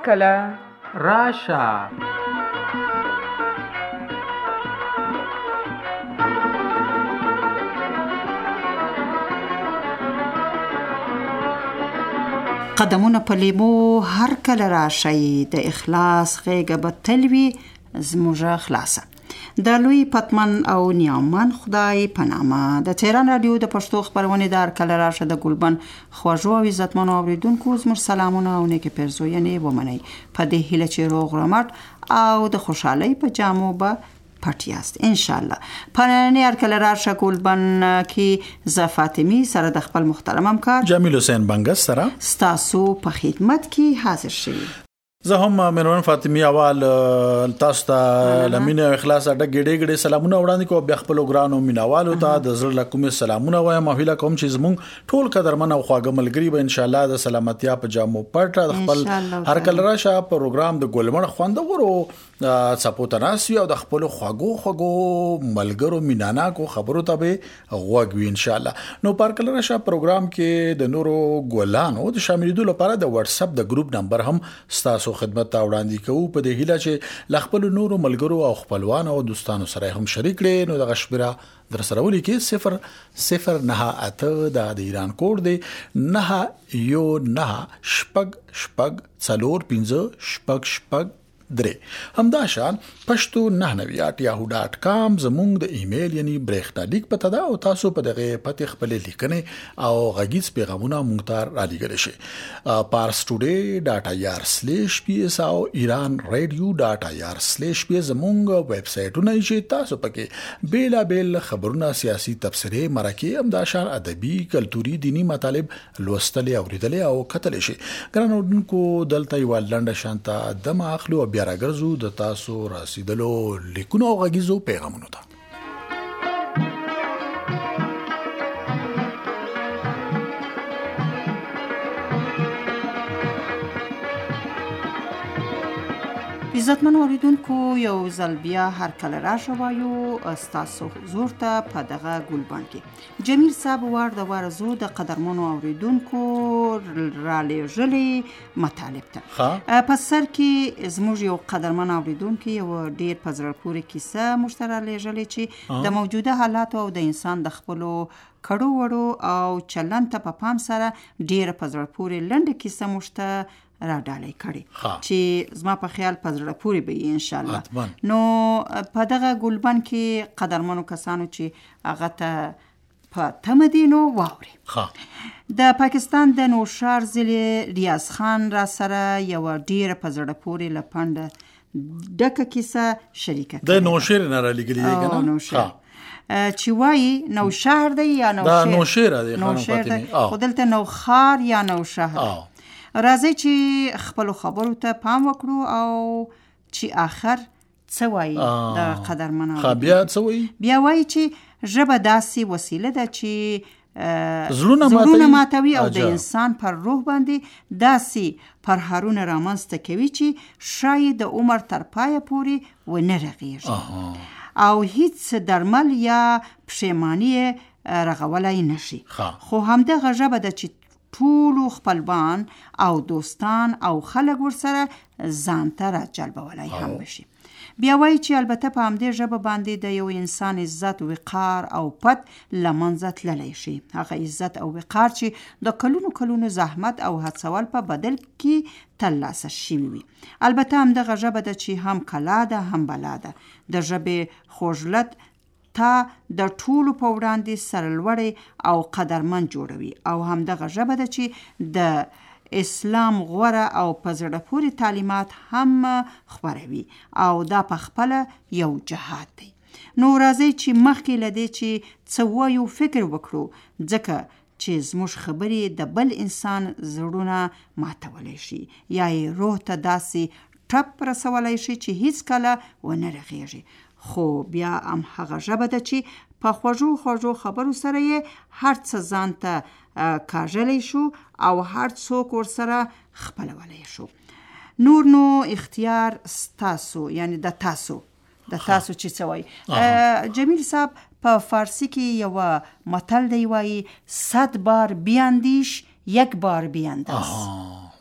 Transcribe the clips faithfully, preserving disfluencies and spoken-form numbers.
کله راشه. قدمونه په لیمو هر کله راشي، د اخلاص غېږه به تل وي زموږه خلاصه. د لوی پتمن او نیامن خدای په نامه د تهران رادیو د پښتو خپرونې د هر کله راشه د ګلبن خوږو او عزتمنو اوریدونکو زموږ سلامونه او نیکې پیرزوینې ومنئ. په دې هیله چې روغ رمټ او د خوشحالۍ په جامو به پټ یاست ان شاء الله. په نننۍ هر کله راشه ګلبن کې زه فاطمی سره د خپل محترم همکار جمیل حسین بنګس سره ستاسو په خدمت کې حاضر شوي. زه هم مروان فاطمی اول تاسو ته لمینه اخلاص اډه ګډې ګډې سلامونه وړاندې کوم. بیا خپل ګرانو مینوالو ته د زړه له کومې سلامونه وایم. هیله کوم چې زموږ ټول قدرمن او خواږه ملګري به ان شاء الله د سلامتیا په جامو پټ د خپل هر کله راشه پروګرام د ګلمن خوندورو سپوتناسي او د خپل خواږو خواږو ملګرو مینانا کو خبرو ته به غوږ وي ان شاء الله. نو پر کله راشه پروګرام کې د نورو ګلانو د شاملېدو لپاره د واتس اپ د ګروپ نمبر هم ستاسو خدمت ته وړاندې کوو په دې هیله چې لخپل نورو ملګرو او خپلوان او دوستانو سره هم شریک کړي. نو د غشبره در سره ولي کې صفر صفر نه اته د ایران کوډ دی نه یو نه شپږ شپږ څلور پنځه شپږ شپږ درې. همدا شان پښتو نه نویات یاهو ډاټ کام زموږ د ایمیل یعنی برېښنا لیک پته ده او تاسو په دغه پته خپل لیکنې او غږیز پیغامونه مونږ ته را لېږلی شئ. پارس ټوډے ډاټ آی آر سلیش پی اس او ایران ریډیو ډاټ آی آر سلیش پی اس زموږ ویب سایټونه چې تاسو پکې بیلا بیل خبرونه سیاسي تبصرې مرکه همدا شان ادبي کلتوري دینی مطالب لوستل او ریدل او کتل شي. ګران اوردونکو دلته یو لنډه شانته دم اخلو بیا راګرځو د تاسو رسیدلو لیکونو او غږیزو پیغامونو ته. عزتمن اوریدونکو یو ځل بیا هر کله راشه وایو ستاسو حضور ته په دغه ګلبن کې. جمیل صاحب وار د ورزو د قدرمنو اوریدونکو را لېږلي مطالب ته په سر کې زموږ یو قدرمن اوریدونکو یو ډیر په زړه پورې کیسه موږ ته را لېږلې چې د موجوده حالاتو او د انسان د خپلو کړو وړو او چلند ته په پام سره ډیر په زړه پورې لنډه کیسه موږ ته را ډالۍ کړي چې زما په خیال په زړه پورې به ان شاء الله. نو په دغه ګلبن کې قدرمنو کسانو چې هغه ته په تمدینو واوري. د پاکستان د نوشار ضلع ریاض خان را سره یو ډیره په زړه پورې لپنده ډکه کیسه شریکه د نوشیر نه را لګلې ده کنه نوشیر چې وایي نو شهر دی یا نو شهر دا نوشیر دی خانم فاطمه خو دلته نو خار یا نو شهر. راځي چې خپل خبرو ته پام وکړو او چې آخر څه وایي د قدرمنو. بیا څه وایي؟ بیا وایي چې ژبه داسې وسیله ده چې زړونه ماتوي او د انسان پر روح باندې داسې پرهارونه رامنځته کوي چې شاید د عمر تر پایه پورې ونه رغېږي او هیڅ درمل یا پښیماني رغولای نشي. خو همدغه ژبه ده چې ټولو خپلوان او دوستان او خلک ورسره ځان ته را جلبولای هم بشي. بیا وایي چې البته په همدې ژبه باندې د یو انسان عزت وقار او پت له منځه تللی شي. هغه عزت او وقار چې د کلونو کلونو زحمت او هڅول په بدل کې ترلاسه شوي وي. البته همدغه ژبه ده چې هم کلا ده هم بلا ده. د ژبې خوږلت تا د ټولو په وړاندې سرلوړی او قدرمن جوړوي او همدغه ژبه ده چې د اسلام غوره او په زړه پورې تعلیمات هم خپروي او دا په خپله یو جهاد دی. نو راځئ چې مخکې له دې چې څه وایو فکر وکړو ځکه چې زموږ خبرې د بل انسان زړونه ماتولی شي یا یې روح ته داسې ټپ رسولی شي چې هیڅ کله ونه رغېږي. خو بیا هم هغه ژبه ده چې په خوږو خوږو خبرو سره یې هر څه ځان ته کاږلی شو او هر څوک ورسره خپلولی شو. نور نو اختیار ستاسو یعنی د تاسو د تاسو چې څه وایي. جمیل صاحب په فارسی کې یو متل دی وایي صد بار بیاندیش یک بار بیانداز.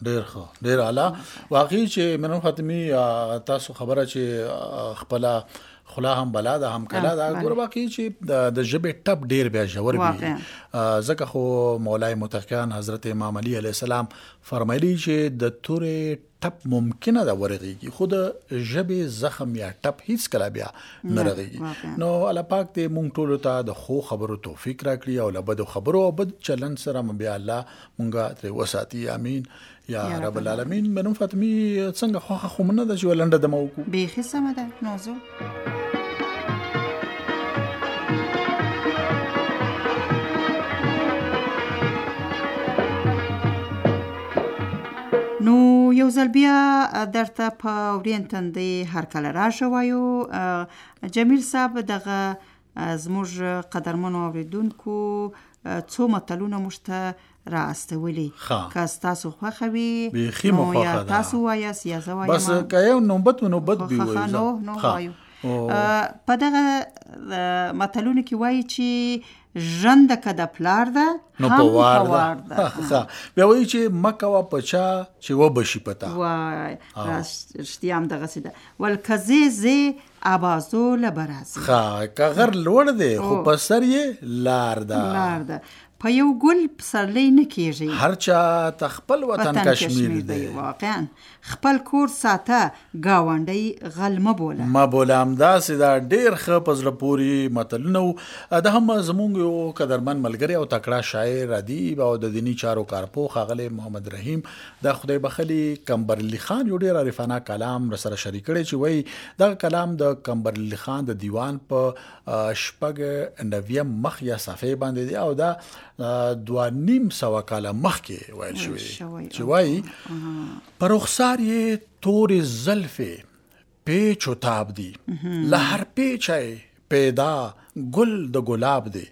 ډیر ښه ډیر اعلی واقعي چې منو فاطمی تاسو خبره چې خپل خلا هم بلا ده هم کلا ده ګور واقعي چې د ژبې ټپ ډیر بیا ژور وي ځکه خو مولای متقیان حضرت امام علی علیه السلام فرمایلی چې د تورې ټپ ممکنه ده ورغیږي خو د ژبې زخم یا ټپ هیڅ کله بیا نه رغیږي نو الله پاک دې مونږ ټول ته د خو خبرو توفیق راکړي او له بدو خبرو او بد چلن سره بیا الله مونږه ترې وساتي امين یا رب العالمین. منو فاطمی څنګه خو خو منه د چې ولنده د موکو به خصمه ده موضوع نو یو ځل بیا درته په ورین تندې هر کله راشه وایو جمیل صاحب دغه زموږ قدرمنو اوریدونکو څو متلونه مشته را استولی که تاسو خوښوي نو یا تاسو وایاست یا زه وایم بس که یو نوبت و نوبت بي وایو نو نو وایو په دغه متلونه کې وایي چې ژرنده که د پلار ده نو په وار ده بیا وایي چې مکه وا پچا چې و بشي پتا وای رښتیا هم دغسې ده ول که زی زی ابازو لبرازي ښه که غر لوړ دی خو په سر یې لار ده لار ده په یو ګل پسرلی نه کېږي هر چا ته خپل وطن کشمیر دی واقعا خپل کور ساته ګاونډی غل مه بوله ما بوله همداسې دا ډېر ښه په زړه پورې متلونه وو دا هم زموږ یو قدرمن ملګری او تکړه شاعر ادیب او د دیني چارو کارپوه ښاغلی محمد رحیم دا خدای بخلي کمبرلي خان یو ډېر عارفانه کلام رسره شریک کړی چې وایي دغه کلام د کمبرلي خان د دیوان په شپږ نویم مخ یا صفحې باندې دی او دا دوا نیم سوا کاله مخکې ویل شوی چې وایي پر رخسار یې تورې زلفې پیچ و تاب دی له هر پیچی پیدا ګل د ګلاب دی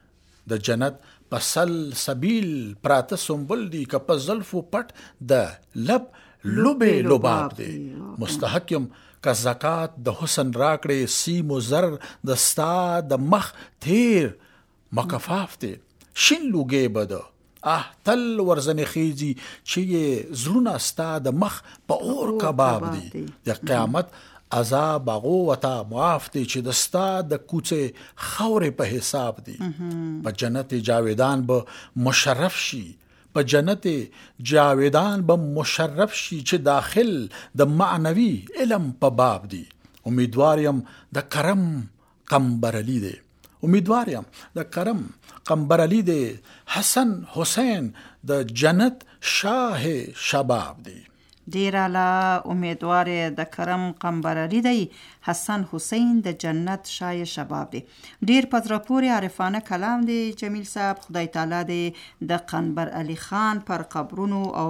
د جنت په سل سبیل پراته سنبل دی که په زلفو پټ د لب لبې لباب دی مستحق یم که زکات د حسن راکړې سیم و زر د ستا د مخ تیر مکفاف دی شین لوګې بده اه تل ورزنې خیزي چې یې زړونه ستا د مخ په اور کباب دی د قیامت عذاب هغو وته معاف دی چې د ستا د کوڅې خاورې په حساب دی په جنت جاویدان به مشرف شي په جنت جاویدان به مشرف شي چې داخل د معنوي علم په باب دی امیدوار یم د کرم قمبرعلی دی امیدوار یم د کرم قمبرعلی دی حسن حسین د جنت شاه شباب دی ډیر اعلی امیدوار د کرم قمبرعلی دی حسن حسین د جنت شاه شباب دی ډیر پزره پوری عارفانه کلام دی جمیل صاحب خدای تعالی دی د قمبرعلی خان پر قبرونو او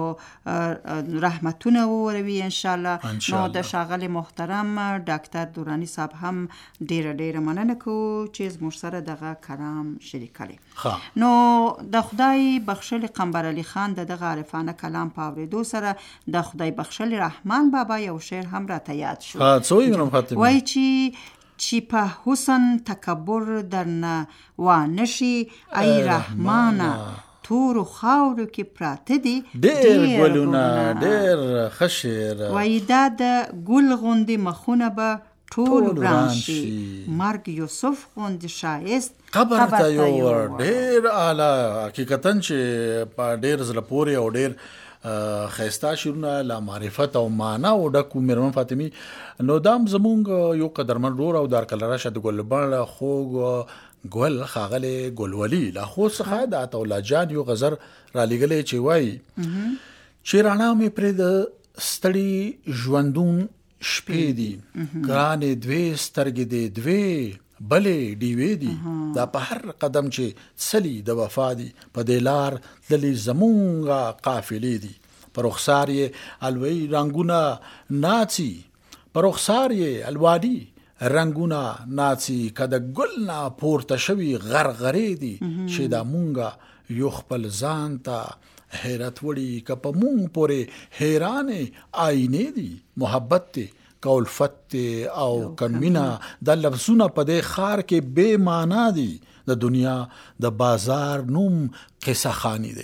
رحمتونه وروي ان شاء الله نو د شاغل محترم ډاکټر دورانی صاحب هم ډیر ډیر مننه کو چې زموږ سره دغه کلام شریک کړي نو د خدای بخښل قمبرعلی خان دغه عارفانه کلام په اوریدو سره د خدای بخښل رحمان بابا یو شعر هم راته یاد شو ها څوی منم فاطمه وای چې چې په حسن تکبر درنه و نشي ای رحمانه تور خاورو کې پراته دي ډېر ګلونه ډېر خشیر وای دا د ګل غوندې مخونه به ټول وران شي مرګ یوسف غوندې شایست قبر ته یو ډېر اعلی حقیقتا چې په ډېر زړه پورې او ډېر خیستا شیرونه لا معرفت او معنا او ډکو میرمن فاطمی نو دام زمونږ یو قدرمن رور او دار کله راشه د ګلبن خوږ ګل خاغله ګلولي لا خو څخه د اتولا جان یو غزر را لګلې چې وای چې رانا مې پر د ستړي ژوندون شپې دي ګرانې دوی سترګې دي دوی بلې ډیوې دي دا په هر قدم چې سلی د وفا دي په دلار دلی زمونږه قافلې دي پر رخسار یې الوی رنگونه ناچی پر رخسار یې الوادي رنگونه ناچی کده ګل نه پورته شوی غرغرې دي چې دا مونږه یو خپل ځان ته حیرت وړي که په مونږ پورې حیرانې آینې دي محبت ته کولفت او کمینا د لفظونه په دې خار کې بے معنا دي د دنیا د بازار نوم قصه خانی دی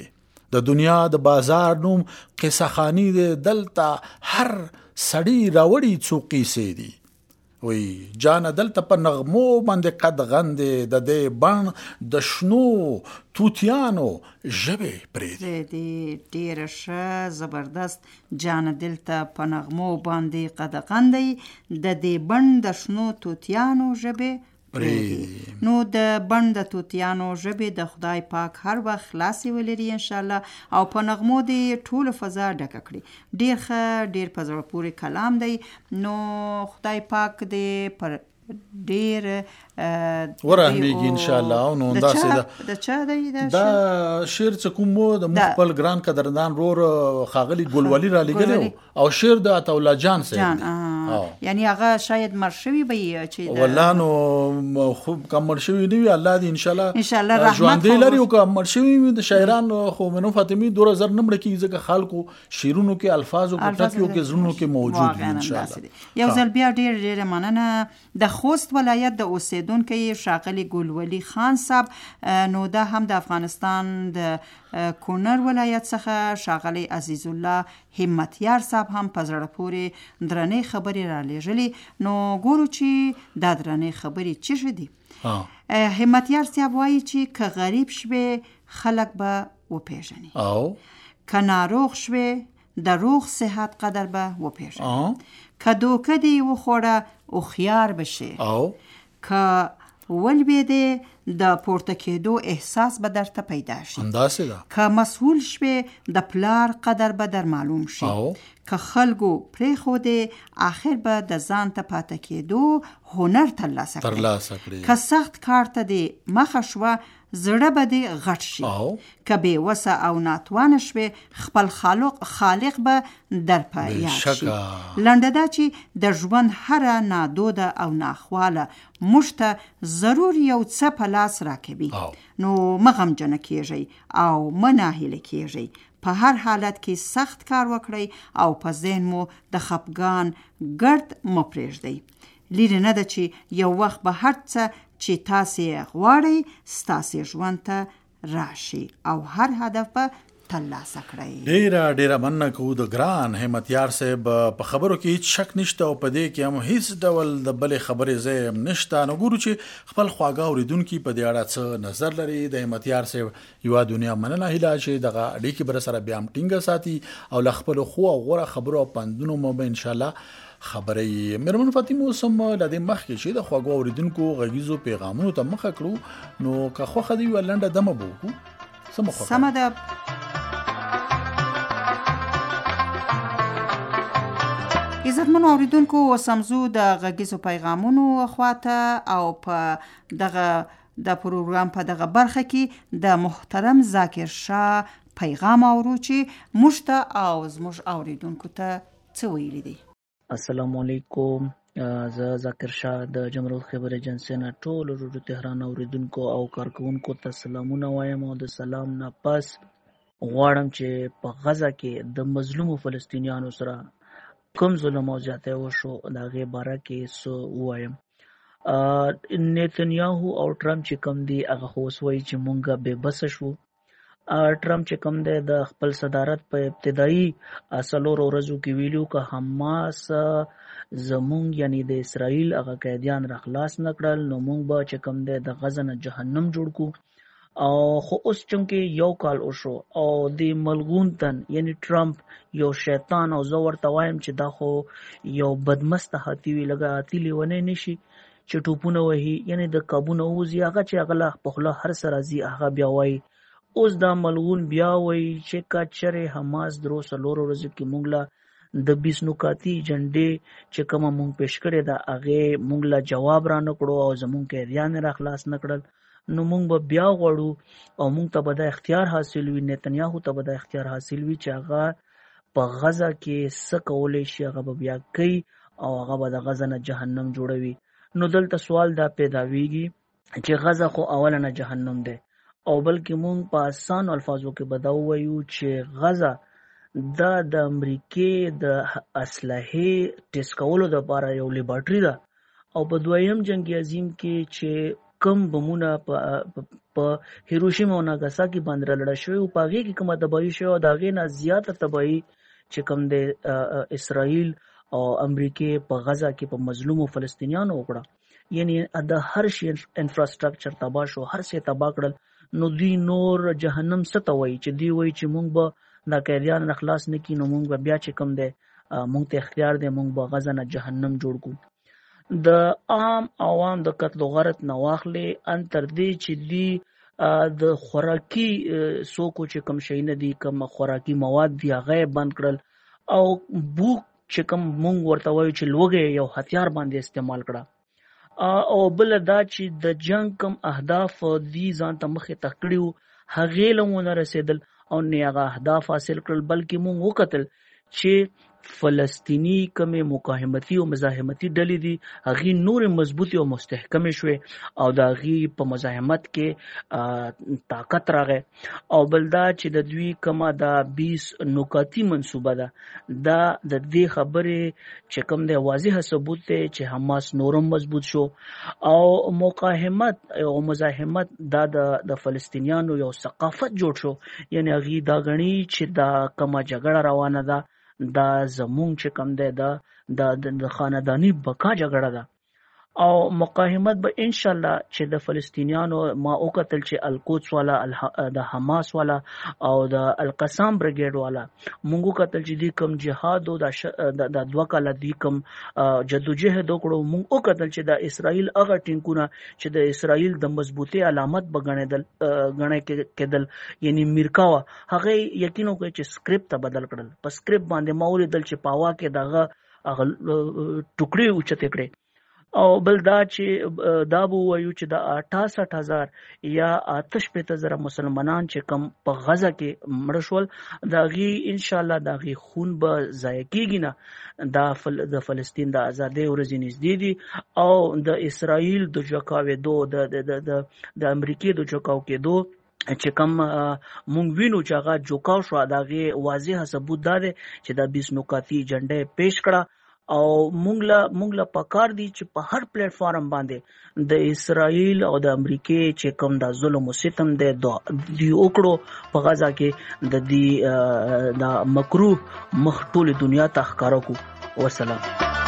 د دنیا د بازار نوم قصه خانی دی، دلته هر سړی راوړي څو قیسې دي. وی جانه دلته په نغمو باندې قد غندې د دې بڼ د شنو توتیانو ژبې پرې دی. ډیره ښه، زبردست. جانه دلته په نغمو باندې قد غندې د دې بڼ د شنو توتیانو ژبې پرې. نو د بڼ د توتیانو ژبې د خدای پاک هر وخت خلاصې ولري انشاءالله او په نغمو دې ټوله فضا ډکه کړي. ډیر ښه، ډیر په زړه پورې کلام دی. نو خدای پاک دې پر ډیر ورحمېږي انشاءالله. نو داسې ده د چا دی دا شعر چې کوم د خپل ګران قدردان رور ښاغلي ګلولي را لېږلی او شعر د عطاالله جان صاحب یعنی هغه شاید مړ شوي به یې چې والله نو خوب کم مړ شوي نه وي، الله دې انشاءالله انشاءالله رحمت ژوندی لري. او که مړ شوي وي د شاعران خو منو فاطمي دوه زر نه مړه کېږي ځکه خلکو شعرونو کې الفاظو په ټکیو کې زړونو کې موجود وي انشاءالله. یو ځل بیا ډېر ډېره مننه. د خوست ولایت د اوسیدونکی ښاغلي ګلولي خان صاحب، نو دا هم د افغانستان د کونړ ولایت څخه ښاغلی عزیز الله همتیار صاحب هم په زړه پورې درنې خبرې را لېږلي. نو ګورو چې دا درنې خبرې څه دي. همتیار صاحب وایي چې که غریب شوې خلک به وپېژني، او که ناروغ شوې د روغ صحت قدر به وپېژني، که دوکه دې وخوړه هوښیار بشي، او که ولوېدې د پورته کېدو احساس به درته پیدا شي، همداسې ده. که مسئول شوې د پلار قدر به در معلوم شي، او که خلکو پرېښودې آخر به د ځان ته پاته کېدو هنر ترلاسه کړي. که سخت کار ته دې مخه شوه زړه به دې غټ شي، که بې وسه او ناتوانه شوې خپل خالق خالق به در په یاد شي. لنډه دا چې د ژوند هره نادوده او ناخواله موږ ته ضرور یو څه په لاس راکوي. نو مه غمجنه کېږئ او مه ناهیله کېږئ. په هر حالت کې سخت کار وکړئ او په ذهن مو د خفګان ګرد مه پرېږدئ. لیرې نه ده چې یو وخت به هر څه چې تاسې غواړئ ستاسې ژوند ته راشي او هر هدف به ترلاسه کړئ. ډیره ډیره مننه کوو د ګران همتیار صاحب. په خبرو کې هیڅ شک نشته او په دې کې هم هیڅ ډول د بلې خبرې ځای هم نشته. نو ګورو چې خپل خواږه اورېدونکي په دې اړه څه نظر لري. د همتیار صاحب یوه دنیا مننه هیله چې دغه اړیکې به سره بیا هم ټینګه ساتي او له خپلو ښو او غوره خبرو او پندونو مو به انشاءالله خبرې. مېرمن فاطمه اوس هم له دې مخکې چې د خواږه اورېدونکو غږیزو پیغامونو ته مخه کړو، نو که خوښه دي یوه لنډه دمه به وکړو. سمه ده. عزتمنو اورېدونکو، اوس هم زو د غږیزو پیغامونو خواته او په دغه د پروګرام په دغه برخه کې د محترم ذاکر شاه پیغام اورو چې موږ ته او زموږ اوریدونکو ته څه ویلي دي. السلام علیکم، زه ذاکر شاه د جمهوریت خبر ایجنسی نه ټول ورو تهران اوریدونکو او کارکونکو ته سلامونه وایم او د سلام نه پس غواړم چې په غزه کې د مظلومو فلسطینیانو سره کوم ظلم او زیاتی وشو د هغې باره کې څه ووایم. نیتنیاهو او ټرمپ چې کوم دی هغه خو اوس وایي چې مونږ بې بسه شو. ټرمپ چې کوم دی د خپل صدارت په ابتدایي څلورو ورځو کې ویلو که حماس زمونږ یعنی د اسرائیل هغه قیدیان را خلاص نه کړل نو مونږ به چې کوم دی د غزه نه جهنم جوړ کړو. او خو اوس چونکې یو کال وشو او د ملغون تن یعنی ټرمپ یو شیطان او زه ورته وایم چې دا خو یو بدمسته هاتي وي لږه هاتي لیونی نشي چې ټوپونه وهي یعنی د کابونه ووځي هغه چې هغه له په خوله هر څه راځي هغه بیا وایي. اوس دا ملغون بیا وایي چې که چېرې حماس درو څلورو ورځو کې موږ له د بیس نکاتي جنډې چې کومه موږ پیش کړې ده هغې موږ له جواب را نه کړو او زموږ قیدیان یې را خلاص نه کړل نو موږ به بیا غواړو او موږ ته به دا اختیار حاصل وي، نیتنیاهو ته به دا اختیار حاصل وي چې هغه په غزه کې څه کولی شي هغه به بیا کوي او هغه به د غزه نه جهنم جوړوي. نو دلته سوال دا پیداویږي چې غزه خو اوله نه جهنم دی او بلکې مونږ په آسان الفاظو کې به دا ووایو چې غزه دا د امریکې د اسلحې ټیسټ کولو دپاره یو لیبارټري ده او په دویم جنګ عظیم کې چې کم بمونه په هیروشیما او ناګاساکي باندې لړل شوی او په هغه کې کومه تباہي شوی او دا غي نه زیاته تباہي چې کوم د اسرائیل او امریکای په غزا کې په مظلومو فلسطینیانو وکړه، یعنی د هر شي انفراستراکچر تباہ شو، هر څه تباہ کړل، نو دوی نور جهنم ستوي چې دی وای چې مونږ به دا قیدیان اخلاص نکې، نو مونږ بیا چې کوم دی مونږ ته اختیار دی مونږ به غزا نه جهنم جوړ کو. د عام عوام د قتل و غارت نه واخلې ان تر دې چې دی د خوراکي سوکو چې کوم شي نه دي، کوم خوراکي مواد دی هغه بند کړل او بوک چې کوم مونږ ورته وایو چې لوګي یو هتیار باندې استعمال کړه او بل دا چې د جنگ کوم اهداف دی ځان ته مخه تکړیو هغه لمونه رسیدل او نه هغه اهداف حاصل کړل، بلکې مونږ وکتل چې فلسطینی کمې مقاومتي او مزاحمتي ډلې دي هغه نور مضبوطي او مستحکم شوي او دا غي په مزاحمت کې طاقت راغی. او بلدا چې د دوی کما دا بیس نکاتی منصوبه ده دا د دې خبرې چې کوم دی واضح ثبوت دی چې حماس نورم مضبوط شو او مقاومت او مزاحمت دا د فلسطینیانو یو ثقافت جوړ شو، یعنی هغه دا غني چې دا کما جګړه روانه ده دا زمونږ چې کم دی دا د خاندانی بقا جګړه ده او مقاومت به ان شاء الله چې د فلسطینیانو ما وکتل چې القدس والا د حماس والا او د القسام بریګیډ والا مونږ وکتل چې د کوم جهاد او د دوه کال د کوم جدوجہد وکړو، مونږ وکتل چې د اسرائیل هغه ټینګونه چې د اسرائیل د مضبوطی علامت بغنیدل غنې کېدل، یعنی میرکاوا هغه یقینو کوي چې سکرپټ ته بدل کړل، په سکرپټ باندې ماول دل چې پاوا کې دغه هغه ټوکړي اوچته کړي او بل دا چې دا بو وایو چې د اٹھاسٹھ هزار یا آتش پته زره مسلمانان چې کم په غزا کې مړ شول دا غي ان شاء الله دا غي خون به ضایع کیږي نه، دا فل د فلسطین د ازادۍ ورځې نږدې دي او د اسرائیل د جوکاوي دو د د د امریکای د جوکاو کې دو چې کوم مونږ وینو چې هغه جوکاو شو دا غي واضح ثبوت ده چې دا بیس نکاتی جنډه پیش کړه او مونږ لا مونږ لا پکار دي چې په هر پلیټ فارم باندې د اسرائیل او د امریکای چې کوم د ظلم او ستم د دی وکړو په غزا کې د دې د مکروه مخ ټول دنیا ته ښکارا کو. والسلام.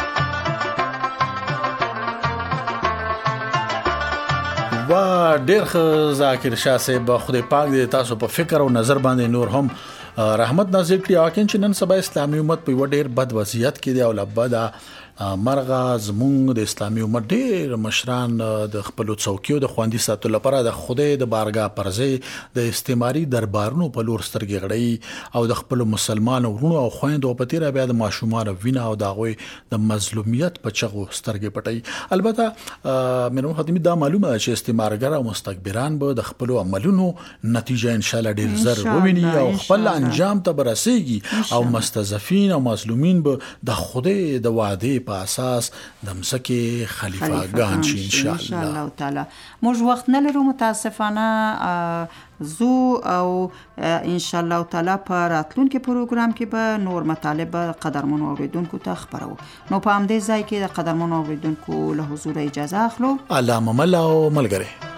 وا ډیر ښه ذاکر شاه صاحب، خدای پاک دې تاسو په فکر او نظر باندې نور هم رحمت نازل کړي. واکین چې نن سبا اسلامي امت په ډېر بد وضعیت کې دی او لبدا مرغه زمونږ د اسلامي امت ډېر مشران د خپل څوکیو د خواندي ساتلو لپاره د خدای د بارګاه پرځي د استعماري دربارونو په لور سترګې غړي او د خپل مسلمان ورونو او خويندو په تیر بیا د ماشومان وینا او د غوي د مظلومیت په چغو سترګې پټي. البته منو خدمت دا معلومه چې استعمارګر او مستكبران به د خپل عملونو نتیجه ان شاء الله ډېر زر وویني او خپل انجام ته برسيږي او مستضعفين او مظلومین به د خدای د وعده په اساس د مسکه خلیفګان شي ان شاء الله تعالی. موږ وخت نه لرو متاسفانه زو او ان شاء الله تعالی په راتلونکي پروګرام کې به نور مطالب قدرمن اوریدونکو ته خبرو. نو په همدې ځای کې د قدرمن اوریدونکو له حضور اجازه اخلو. علامه ملا او ملګری